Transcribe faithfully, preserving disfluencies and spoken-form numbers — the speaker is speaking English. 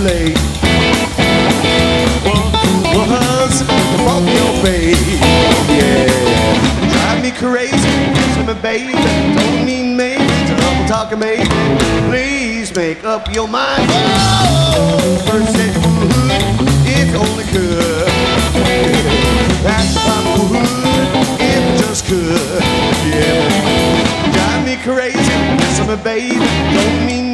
late. Was the fault of your babe, yeah. Drive me crazy, kiss me baby. Don't need maybe to love and talk, baby. Please make up your mind. Oh, first said you would, if you only could. That's why I would, if I just could, yeah. Drive me crazy, kiss me baby. Don't need